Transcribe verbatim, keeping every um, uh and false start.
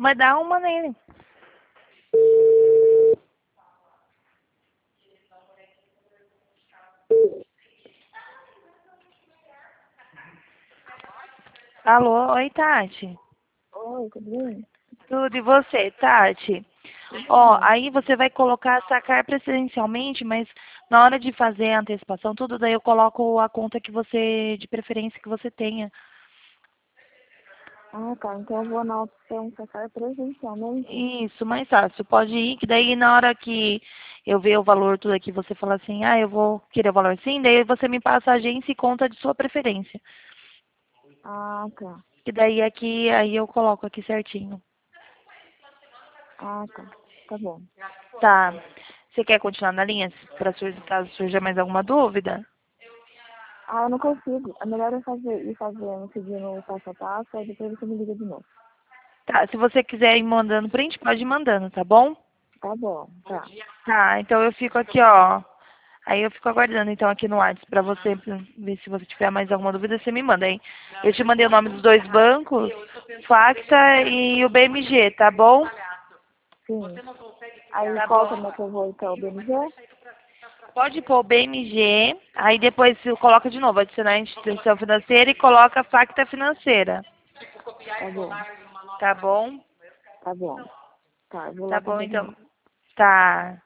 Mas dá uma nele. Alô, oi, Tati. Oi, tudo bem? Tudo e você, Tati? Tudo Ó, bem. aí você vai colocar sacar preferencialmente, mas na hora de fazer a antecipação, tudo daí eu coloco a conta que você, de preferência que você tenha. Ah, tá. Então eu vou na opção sacar presencialmente. Isso, mais fácil. Pode ir, que daí na hora que eu ver o valor tudo aqui, você fala assim, ah, eu vou querer o valor sim, daí você me passa a agência e conta de sua preferência. Ah, tá. Que daí aqui, aí eu coloco aqui certinho. Ah, tá. Tá bom. Tá. Você quer continuar na linha, para caso surja mais alguma dúvida? Ah, eu não consigo. É melhor eu fazer, ir fazendo, seguindo o passo a passo, aí depois você me liga de novo. Tá, se você quiser ir mandando print, pode ir mandando, tá bom? Tá bom, tá. Tá, então eu fico aqui, ó. Aí eu fico aguardando então aqui no WhatsApp pra você pra ver se você tiver mais alguma dúvida, você me manda, hein? Eu te mandei o nome dos dois bancos, Facta e o B M G, tá bom? Sim. Aí Tá qual bom. também é que eu vou então? O B N G? Pode pôr o B M G, aí depois você coloca de novo, adicionar a instituição financeira e coloca a Facta financeira. Tá bom. Tá bom? Tá bom. Tá, eu vou Tá lá bom, fazer de então. novo. Tá.